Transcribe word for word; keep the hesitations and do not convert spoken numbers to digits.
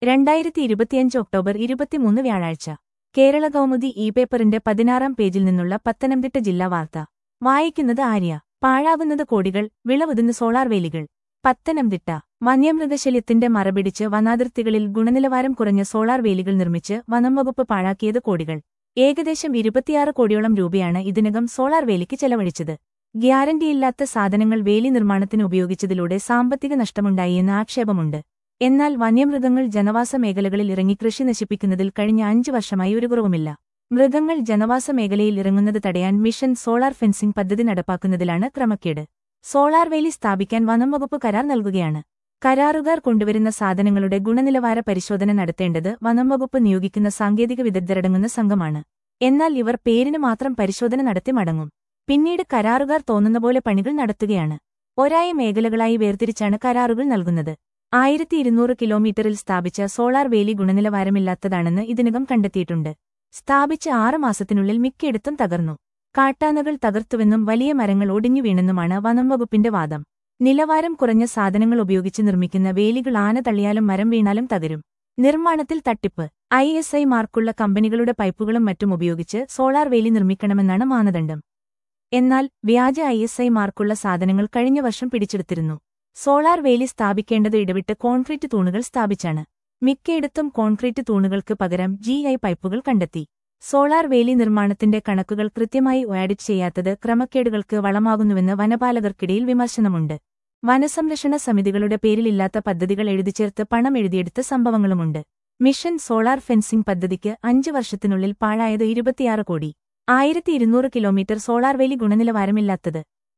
രണ്ടായിരത്തി ഇരുപത്തിയഞ്ച് ഒക്ടോബർ ഇരുപത്തിമൂന്ന് വ്യാഴാഴ്ച കേരള കൗമുദി ഇ പേപ്പറിന്റെ പതിനാറാം പേജിൽ നിന്നുള്ള പത്തനംതിട്ട ജില്ലാ വാർത്ത വായിക്കുന്നത് ആര്യ. പാഴാവുന്നത് കോടികൾ, വിളവുതിന്ന് സോളാർ വേലികൾ. പത്തനംതിട്ട വന്യമൃഗശല്യത്തിന്റെ മറപിടിച്ച് വനാതിർത്തികളിൽ ഗുണനിലവാരം കുറഞ്ഞ സോളാർ വേലികൾ നിർമ്മിച്ച് വനംവകുപ്പ് പാഴാക്കിയത് കോടികൾ. ഏകദേശം ഇരുപത്തിയാറ് കോടിയോളം രൂപയാണ് ഇതിനകം സോളാർ വേലിക്ക് ചെലവഴിച്ചത്. ഗ്യാരണ്ടിയില്ലാത്ത സാധനങ്ങൾ വേലി നിർമ്മാണത്തിന് ഉപയോഗിച്ചതിലൂടെ സാമ്പത്തിക നഷ്ടമുണ്ടായിയെന്ന് ആക്ഷേപമുണ്ട്. എന്നാൽ വന്യമൃഗങ്ങൾ ജനവാസ മേഖലകളിൽ ഇറങ്ങി കൃഷി നശിപ്പിക്കുന്നതിൽ കഴിഞ്ഞ അഞ്ചു വർഷമായി ഒരു കുറവുമില്ല. മൃഗങ്ങൾ ജനവാസ മേഖലയിൽ ഇറങ്ങുന്നത് തടയാൻ മിഷൻ സോളാർ ഫെൻസിംഗ് പദ്ധതി നടപ്പാക്കുന്നതിലാണ് ക്രമക്കേട്. സോളാർ വേലി സ്ഥാപിക്കാൻ വനംവകുപ്പ് കരാർ നൽകുകയാണ്. കരാറുകാർ കൊണ്ടുവരുന്ന സാധനങ്ങളുടെ ഗുണനിലവാര പരിശോധന നടത്തേണ്ടത് വനംവകുപ്പ് നിയോഗിക്കുന്ന സാങ്കേതിക വിദഗ്ധരടങ്ങുന്ന സംഘമാണ്. എന്നാൽ ഇവർ പേരിന് മാത്രം പരിശോധന നടത്തി മടങ്ങും. പിന്നീട് കരാറുകാർ തോന്നുന്നപോലെ പണികൾ നടത്തുകയാണ്. ഒരായ മേഖലകളായി വേർതിരിച്ചാണ് കരാറുകൾ നൽകുന്നത്. ആയിരത്തി ഇരുന്നൂറ് കിലോമീറ്ററിൽ സ്ഥാപിച്ച സോളാർ വേലി ഗുണനിലവാരമില്ലാത്തതാണെന്ന് ഇതിനകം കണ്ടെത്തിയിട്ടുണ്ട്. സ്ഥാപിച്ച ആറ് മാസത്തിനുള്ളിൽ മിക്കയിടത്തും തകർന്നു. കാട്ടാനകൾ തകർത്തുവെന്നും വലിയ മരങ്ങൾ ഒടിഞ്ഞു വീണെന്നുമാണ് വനംവകുപ്പിന്റെ വാദം. നിലവാരം കുറഞ്ഞ സാധനങ്ങൾ ഉപയോഗിച്ച് നിർമ്മിക്കുന്ന വേലികൾ ആന തള്ളിയാലും മരം വീണാലും തകരും. നിർമ്മാണത്തിൽ തട്ടിപ്പ്. ഐ എസ് ഐ മാർക്കുള്ള കമ്പനികളുടെ പൈപ്പുകളും മറ്റും ഉപയോഗിച്ച് സോളാർ വേലി നിർമ്മിക്കണമെന്നാണ് മാനദണ്ഡം. എന്നാൽ വ്യാജ ഐ എസ് ഐ മാർക്കുള്ള സാധനങ്ങൾ കഴിഞ്ഞ വർഷം പിടിച്ചെടുത്തിരുന്നു. സോളാർ വേലി സ്ഥാപിക്കേണ്ടത് ഇടവിട്ട് കോൺക്രീറ്റ് തൂണുകൾ സ്ഥാപിച്ചാണ്. മിക്കയിടത്തും കോൺക്രീറ്റ് തൂണുകൾക്ക് പകരം ജി ഐ പൈപ്പുകൾ കണ്ടെത്തി. സോളാർ വേലി നിർമ്മാണത്തിന്റെ കണക്കുകൾ കൃത്യമായി ഓഡിറ്റ് ചെയ്യാത്തത് ക്രമക്കേടുകൾക്ക് വളമാകുന്നുവെന്ന് വനപാലകർക്കിടയിൽ വിമർശനമുണ്ട്. വനസംരക്ഷണ സമിതികളുടെ പേരിലില്ലാത്ത പദ്ധതികൾ എഴുതിച്ചേർത്ത് പണം എഴുതിയെടുത്ത സംഭവങ്ങളുമുണ്ട്. മിഷൻ സോളാർ ഫെൻസിംഗ് പദ്ധതിക്ക് അഞ്ച് വർഷത്തിനുള്ളിൽ പാഴായത് ഇരുപത്തിയാറ് കോടി. ആയിരത്തി ഇരുന്നൂറ് കിലോമീറ്റർ സോളാർ വേലി ഗുണനിലവാരമില്ലാത്തത്.